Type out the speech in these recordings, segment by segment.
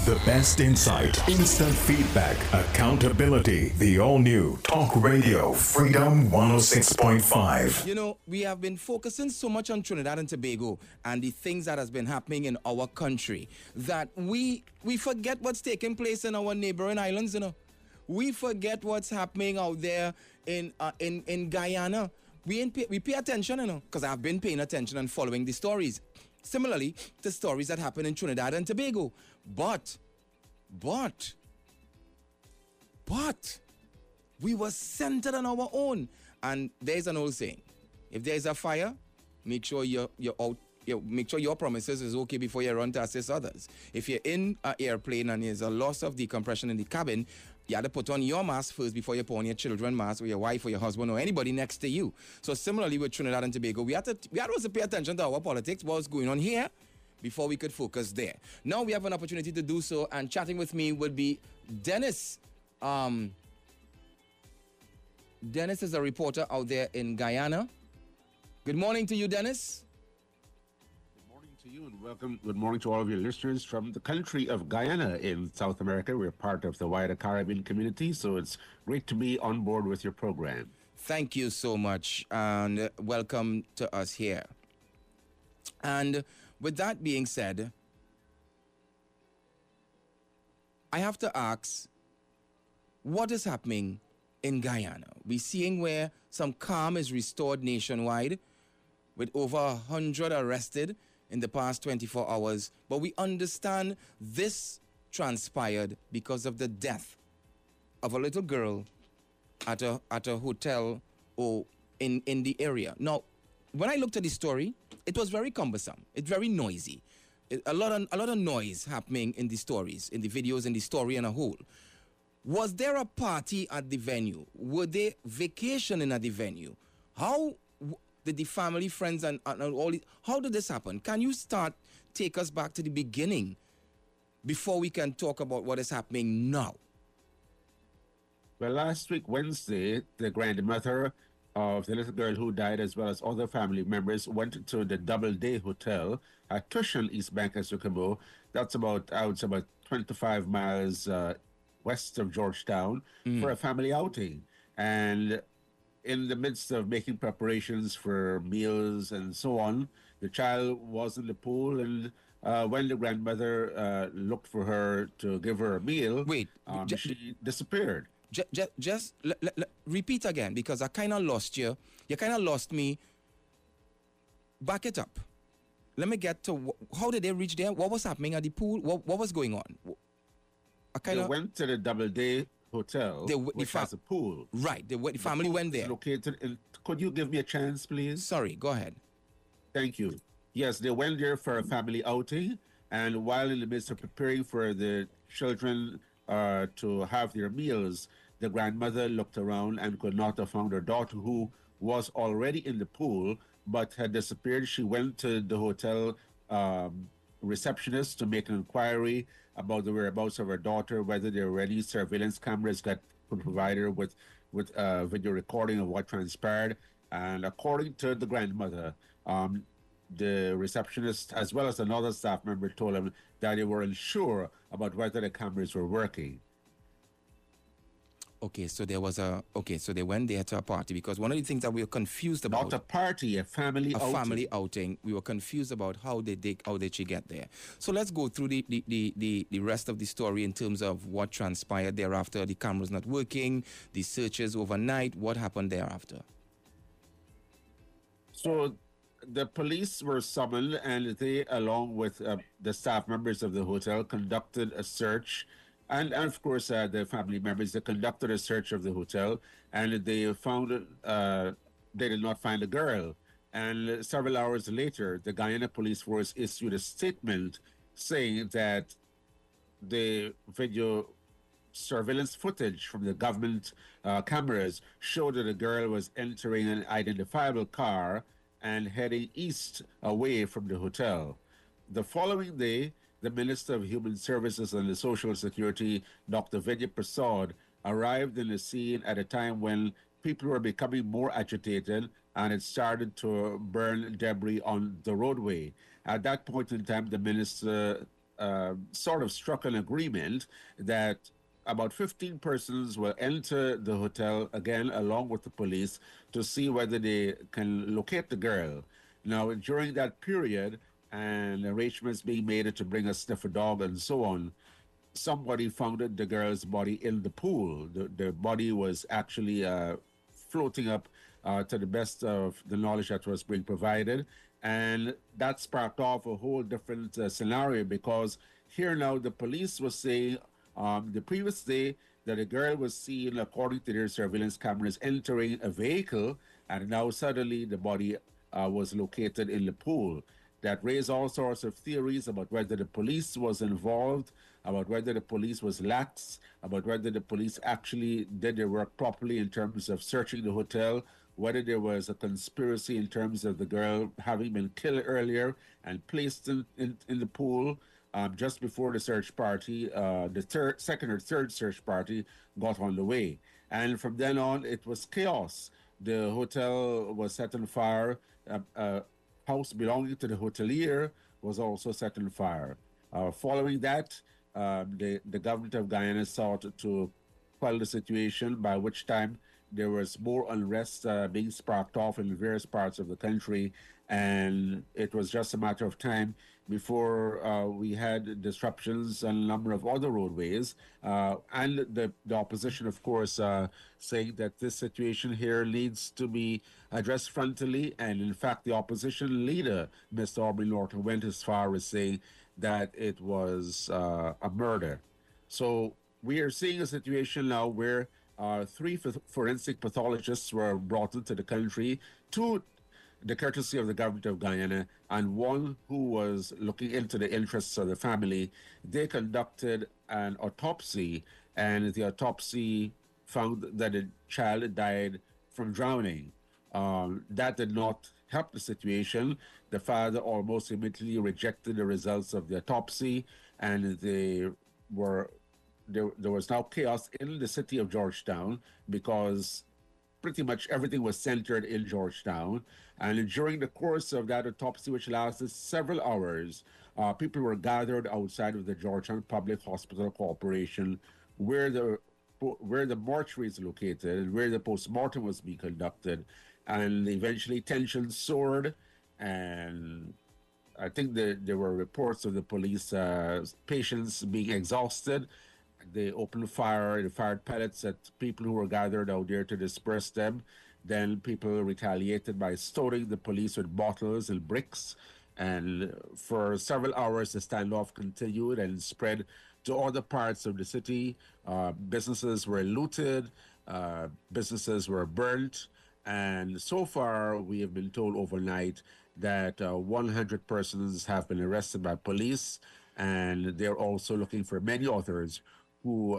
The best insight, instant feedback, accountability. The all-new Talk Radio Freedom 106.5. You know, we have been focusing so much on Trinidad and Tobago and the things that has been happening in our country that we forget what's taking place in our neighboring islands, you know. We forget what's happening out there in Guyana. We pay attention, you know, because I've been paying attention and following the stories. Similarly, the stories that happen in Trinidad and Tobago. But, we were centered on our own. And there's an old saying, if there's a fire, make sure you're out. Make sure your promises is okay before you run to assist others. If you're in an airplane and there's a loss of decompression in the cabin, you have to put on your mask first before you put on your children's mask or your wife or your husband or anybody next to you. So similarly with Trinidad and Tobago, we had to also pay attention to our politics, what's going on here, before we could focus there. Now we have an opportunity to do so, and chatting with me would be Dennis. Dennis is a reporter out there in Guyana. Good morning to you, Dennis. Good morning to you and welcome. Good morning to all of your listeners from the country of Guyana in South America. We're part of the wider Caribbean community, so it's great to be on board with your program. Thank you so much, and welcome to us here. And with that being said, I have to ask, what is happening in Guyana? We're seeing where some calm is restored nationwide with over 100 arrested in the past 24 hours. But we understand this transpired because of the death of a little girl at a hotel or in the area. Now, when I looked at the story, it was very cumbersome. It's very noisy. A lot of noise happening in the stories, in the videos, in the story in a whole. Was there a party at the venue? Were they vacationing at the venue? How did the family, friends, and all? How did this happen? Can you take us back to the beginning before we can talk about what is happening now? Well, last week, Wednesday, the grandmother of the little girl who died, as well as other family members, went to the Doubleday Hotel at Tushan, East Bank, Essequibo. That's about 25 miles west of Georgetown for a family outing. And in the midst of making preparations for meals and so on, the child was in the pool, and when the grandmother looked for her to give her a meal, she disappeared. Just repeat again, because I kind of lost you. You kind of lost me. Back it up. Let me get to how did they reach there? What was happening at the pool? What was going on? They went to the Doubleday Hotel, which has a pool. Right. The family went there. Located in, could you give me a chance, please? Sorry, go ahead. Thank you. Yes, they went there for a family outing, and while in the midst of preparing for the children to have their meals, the grandmother looked around and could not have found her daughter, who was already in the pool but had disappeared. She went to the hotel receptionist to make an inquiry about the whereabouts of her daughter, whether there were any surveillance cameras that could provide her with video recording of what transpired. And according to the grandmother, the receptionist, as well as another staff member, told him that they were unsure about whether the cameras were working. Okay, so so they went there to a party, because one of the things that we were confused about. Not a party, a family outing. Family outing. We were confused about how did she get there. So let's go through the rest of the story in terms of what transpired thereafter. The cameras not working, the searches overnight. What happened thereafter? So the police were summoned, and they, along with the staff members of the hotel, conducted a search. And of course, the family members, they conducted a search of the hotel, and they found they did not find the girl. And several hours later, the Guyana Police Force issued a statement saying that the video surveillance footage from the government cameras showed that the girl was entering an identifiable car and heading east away from the hotel. The following day, the Minister of Human Services and Social Security, Dr. Vijay Prasad, arrived in the scene at a time when people were becoming more agitated and it started to burn debris on the roadway. At that point in time, the minister sort of struck an agreement that about 15 persons will enter the hotel again along with the police to see whether they can locate the girl. Now, during that period, and arrangements being made to bring a sniffer dog and so on, somebody found the girl's body in the pool. The body was actually floating up to the best of the knowledge that was being provided. And that sparked off a whole different scenario, because here now the police was saying the previous day that a girl was seen, according to their surveillance cameras, entering a vehicle, and now suddenly the body was located in the pool. That raised all sorts of theories about whether the police was involved, about whether the police was lax, about whether the police actually did their work properly in terms of searching the hotel, whether there was a conspiracy in terms of the girl having been killed earlier and placed in the pool just before the search party, the second or third search party got on the way. And from then on, it was chaos. The hotel was set on fire. House belonging to the hotelier was also set on fire. Following that, the government of Guyana sought to quell the situation, by which time there was more unrest being sparked off in various parts of the country, and it was just a matter of time before we had disruptions on a number of other roadways. And the opposition, of course, saying that this situation here needs to be addressed frontally. And in fact, the opposition leader, Mr. Aubrey Norton, went as far as saying that it was a murder. So we are seeing a situation now where 3 forensic pathologists were brought into the country, 2 the courtesy of the government of Guyana, and 1 who was looking into the interests of the family. They conducted an autopsy, and the autopsy found that the child died from drowning. That did not help the situation. The father almost immediately rejected the results of the autopsy, and there was now chaos in the city of Georgetown, because pretty much everything was centered in Georgetown. And during the course of that autopsy, which lasted several hours, people were gathered outside of the Georgetown Public Hospital Corporation, where the mortuary is located and where the postmortem was being conducted. And eventually tensions soared, and I think there were reports of the police patients being exhausted. They opened fire, they fired pellets at people who were gathered out there to disperse them. Then people retaliated by stoning the police with bottles and bricks. And for several hours, the standoff continued and spread to other parts of the city. Businesses were looted, businesses were burnt. And so far, we have been told overnight that 100 persons have been arrested by police. And they're also looking for many others who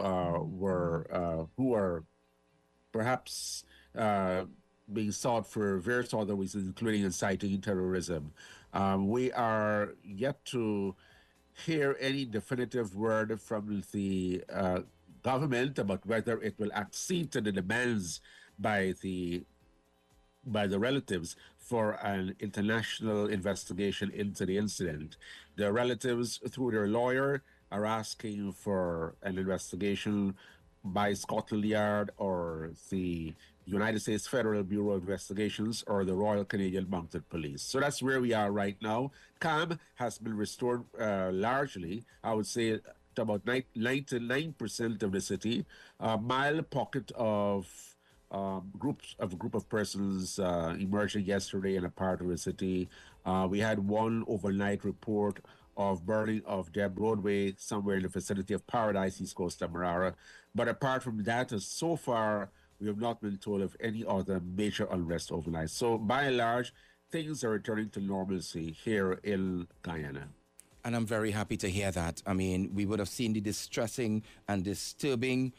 are perhaps being sought for various other reasons, including inciting terrorism. We are yet to hear any definitive word from the government about whether it will accede to the demands by the relatives for an international investigation into the incident. The relatives, through their lawyer, are asking for an investigation by Scotland Yard or the United States Federal Bureau of Investigations or the Royal Canadian Mounted Police. So that's where we are right now. Calm has been restored largely, I would say, to about 99% of the city. A mild pocket of a group of persons emerging yesterday in a part of the city. We had one overnight report of burning of Deb Roadway somewhere in the vicinity of Paradise, East Coast Demerara. But apart from that, so far, we have not been told of any other major unrest overnight. So by and large, things are returning to normalcy here in Guyana. And I'm very happy to hear that. I mean, we would have seen the distressing and disturbing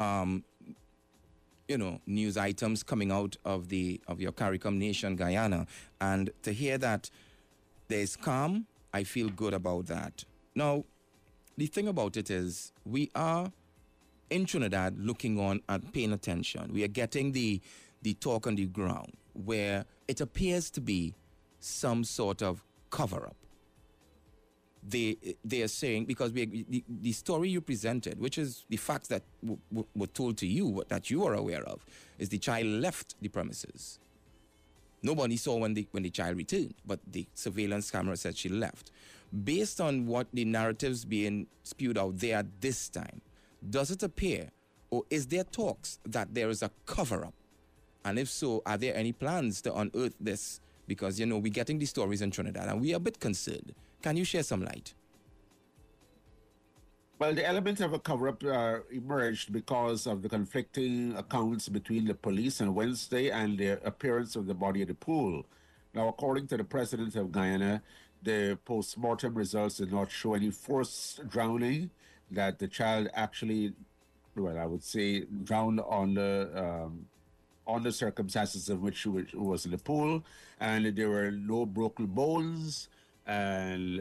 news items coming out of your CARICOM nation, Guyana. And to hear that there's calm, I feel good about that. Now, the thing about it is we are in Trinidad looking on and paying attention. We are getting the talk on the ground where it appears to be some sort of cover-up. they are saying, because the story you presented, which is the facts that were told to you, that you are aware of, is the child left the premises. Nobody saw when the child returned, but the surveillance camera said she left. Based on what the narratives being spewed out there at this time, does it appear, or is there talks that there is a cover-up? And if so, are there any plans to unearth this? Because, we're getting these stories in Trinidad and we are a bit concerned. Can you share some light? Well, the element of a cover-up emerged because of the conflicting accounts between the police on Wednesday and the appearance of the body at the pool. Now, according to the president of Guyana, the post-mortem results did not show any forced drowning, that the child actually, well, I would say, drowned on the circumstances in which she was in the pool, and there were no broken bones. And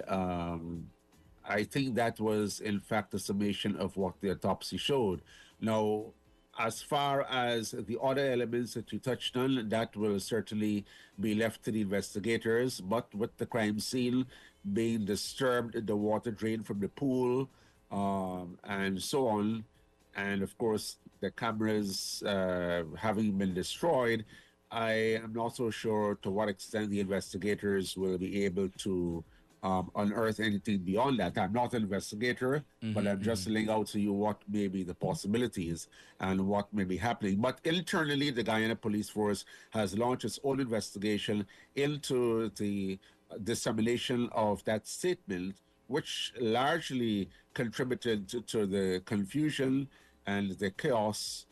I think that was, in fact, a summation of what the autopsy showed. Now, as far as the other elements that you touched on, that will certainly be left to the investigators. But with the crime scene being disturbed, the water drain from the pool, and so on, and of course the cameras having been destroyed, I am not so sure to what extent the investigators will be able to unearth anything beyond that. I'm not an investigator, but I'm just laying out to you what may be the possibilities and what may be happening. But internally, the Guyana Police Force has launched its own investigation into the dissemination of that statement, which largely contributed to the confusion and the chaos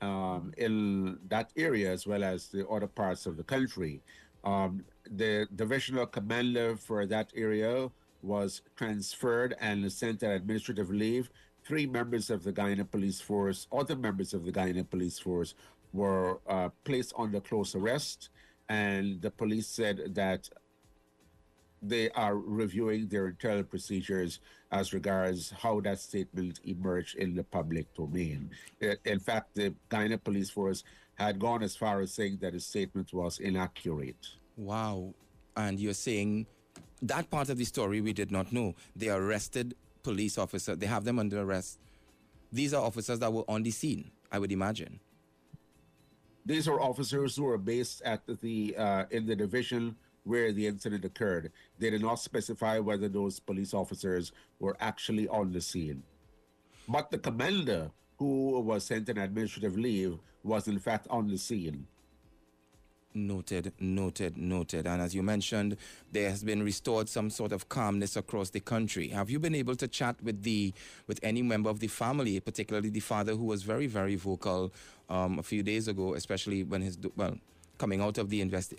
in that area, as well as the other parts of the country. The divisional commander for that area was transferred and sent on administrative leave. 3 members of the Guyana Police Force, other members of the Guyana Police Force, were placed under close arrest, and the police said that they are reviewing their internal procedures as regards how that statement emerged in the public domain. In fact, the Guyana Police Force had gone as far as saying that the statement was inaccurate. Wow. And you're saying that part of the story we did not know. They arrested police officers. They have them under arrest. These are officers that were on the scene, I would imagine. These are officers who are based at the in the division where the incident occurred. They did not specify whether those police officers were actually on the scene. But the commander, who was sent on administrative leave, was in fact on the scene. Noted. And as you mentioned, there has been restored some sort of calmness across the country. Have you been able to chat with any member of the family, particularly the father, who was very, very vocal a few days ago, especially when coming out of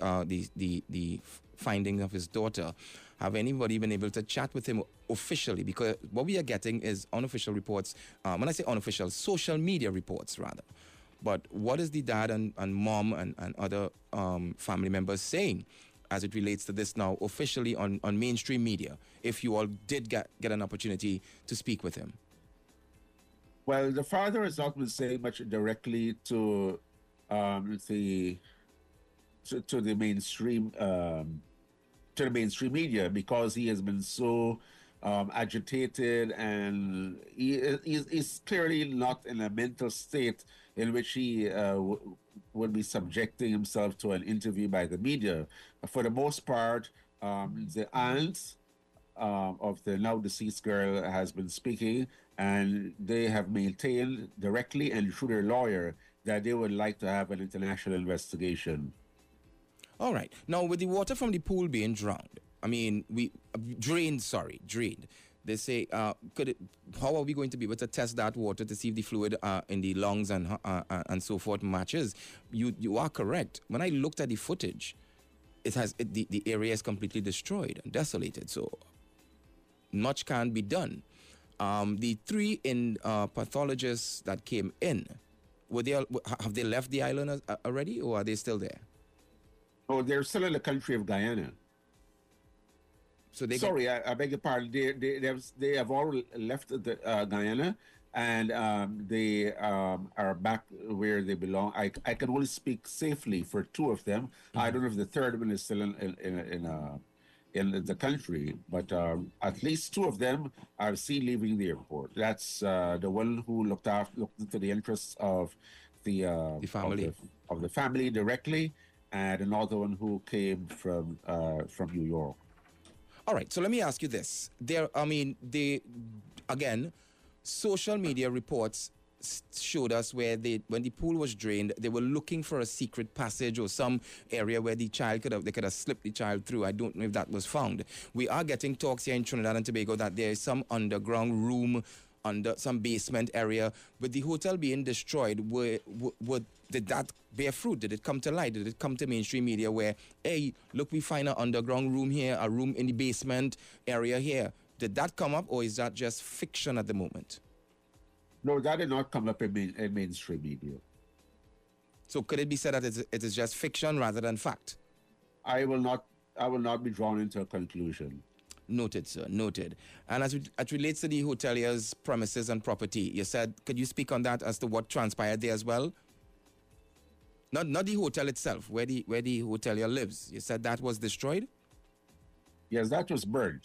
the finding of his daughter? Have anybody been able to chat with him officially? Because what we are getting is unofficial reports. When I say unofficial, social media reports rather. But what is the dad and mom and other family members saying as it relates to this now officially on mainstream media, if you all did get an opportunity to speak with him? Well, the father has not been saying much directly to the mainstream media, because he has been so agitated, and he's clearly not in a mental state in which he would be subjecting himself to an interview by the media. For the most part, the aunt of the now deceased girl has been speaking, and they have maintained directly and through their lawyer that they would like to have an international investigation. All right. Now, with the water from the pool being drained, They say, how are we going to be able to test that water to see if the fluid in the lungs and so forth matches? You are correct. When I looked at the footage, the area is completely destroyed and desolated. So much can be done. The 3 pathologists that came in, have they left the island already, or are they still there? Oh, they're still in the country of Guyana. So I beg your pardon. They have all left Guyana, and they are back where they belong. I can only speak safely for 2 of them. I don't know if the third one is still in the country, but at least two of them are seen leaving the airport. That's the one who looked into the interests of The family. of the family directly, and another one who came from New York. All right, so let me ask you this. Again, social media reports showed us where when the pool was drained, they were looking for a secret passage or some area where the child they could have slipped the child through. I don't know if that was found. We are getting talks here in Trinidad and Tobago that there is some underground room under some basement area. With the hotel being destroyed, did that bear fruit? Did it come to light? Did it come to mainstream media where, hey, look, we find an underground room here, a room in the basement area here? Did that come up, or is that just fiction at the moment? No, that did not come up in mainstream media. So could it be said that it is just fiction rather than fact? I will not be drawn into a conclusion. Noted, sir. Noted. And as it relates to the hotelier's premises and property, you said, could you speak on that as to what transpired there as well? Not the hotel itself, where the hotelier lives. You said that was destroyed? Yes, that was burned.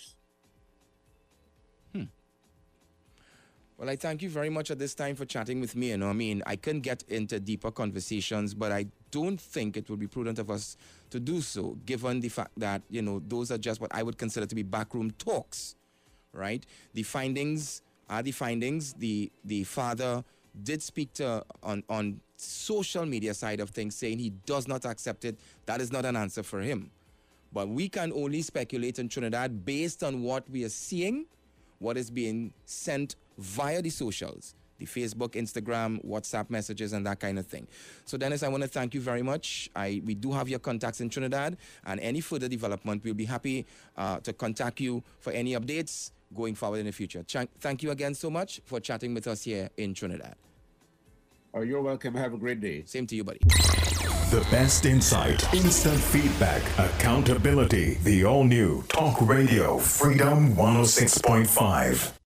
Well, I thank you very much at this time for chatting with me. I couldn't get into deeper conversations, but I don't think it would be prudent of us to do so, given the fact that, those are just what I would consider to be backroom talks, right? The findings are the findings. The father did speak on social media side of things, saying he does not accept it. That is not an answer for him. But we can only speculate in Trinidad based on what we are seeing, what is being sent via the socials, the Facebook, Instagram, WhatsApp messages, and that kind of thing. So, Dennis, I want to thank you very much. We do have your contacts in Trinidad, and any further development, we'll be happy to contact you for any updates going forward in the future. Thank you again so much for chatting with us here in Trinidad. Oh, you're welcome. Have a great day. Same to you, buddy. The best insight, instant feedback, accountability. The all-new Talk Radio Freedom 106.5.